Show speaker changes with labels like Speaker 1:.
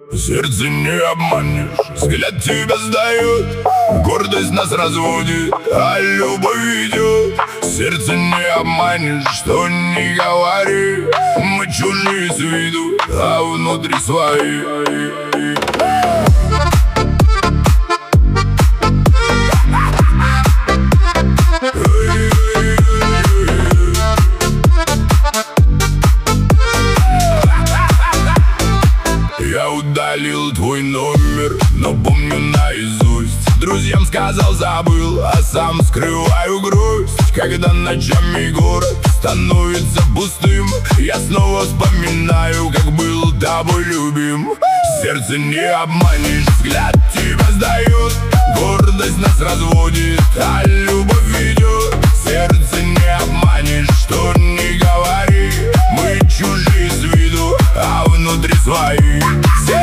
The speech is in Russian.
Speaker 1: Сердце не обманешь, взгляд тебя сдает, гордость нас разводит, а любовь ведет. Сердце не обманешь, что не говори, мы чужие с виду, а внутри свои. Я удалил твой номер, но помню наизусть. Друзьям сказал, забыл, а сам скрываю грусть. Когда ночами город становится пустым, я снова вспоминаю, как был тобой любим. Сердце не обманешь, взгляд тебя сдает, гордость нас разводит, а любовь ведет. Сердце не обманешь, что не говори, мы чужие с виду, а внутри свои.